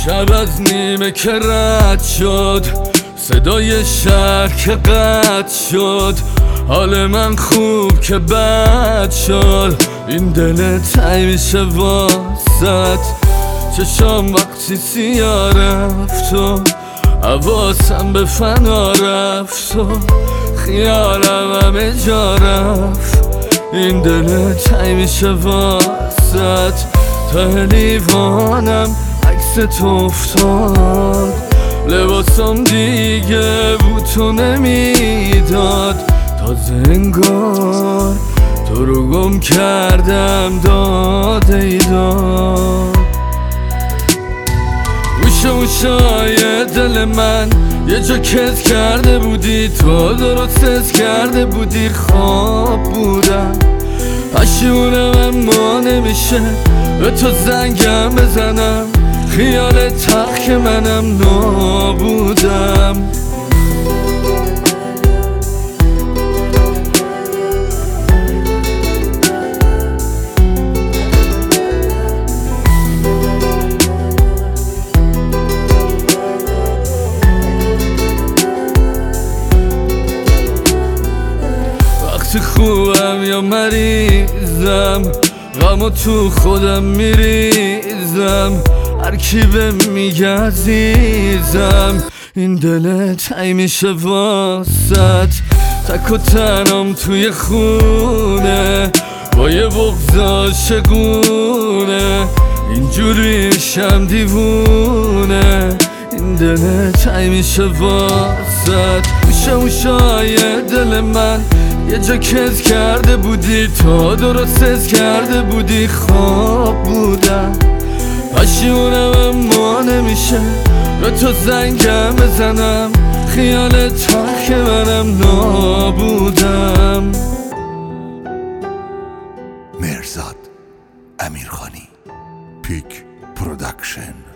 شب از نیمه که رد شد، صدای شهر که قطع شد، حال من خوب که بد شد. این دل تنگ میشه واسط، چشام وقتی سیاه رفت و حواسم به فنا رفت و خیالم همه جا رفت. این دل تنگ میشه واسط، تا لیوانم عکس تو افتاد، لباسم دیگه بوتو نمیداد. تازه انگار تو رو گم کردم داده ای داد. گوشه دل من یه جا کز کرده بودی، تو درست حس کرده بودی خواب بودم. پشیمونم اما نمیشه به تو زنگم بزنم، خیال تلخ که منم نابودم. وقتی خوبم یا مریضم، غمو تو خودم میریزم، هر کی به میگه عزیزم. این دل تنگ میشه واسط، تک و تنم توی خونه با یه بغض عاشقونه، اینجوری میشم دیوونه. این دل تنگ میشه واسط، گوشه دل من یه جا کز کرده بودی، تو درست حس کرده بودی خواب بودم. پشیمونم اما نمیشه به تو زنگم بزنم، خیال تلخ منم نابودم. مرزاد امیرخانی، پیک پرودکشن.